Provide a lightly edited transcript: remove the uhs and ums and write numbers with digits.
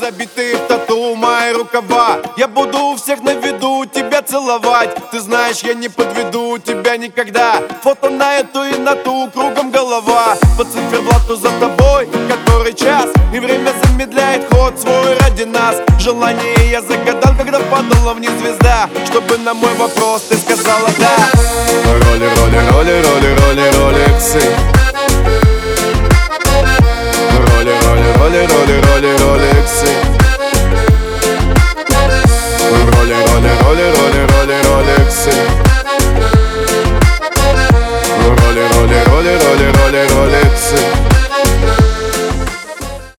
набитые в тату мои рукава. Я буду у всех на виду тебя целовать. Ты знаешь, я не подведу тебя никогда. Фото на эту и на ту, кругом голова. По циферблату за тобой, который час. И время замедляет ход свой ради нас. Желание я загадал, когда падала вниз звезда, чтобы на мой вопрос ты сказала да. Роли, роли, роли, роли, роли, ролексы. Роли, роли, роли, роли, роли, ролексы.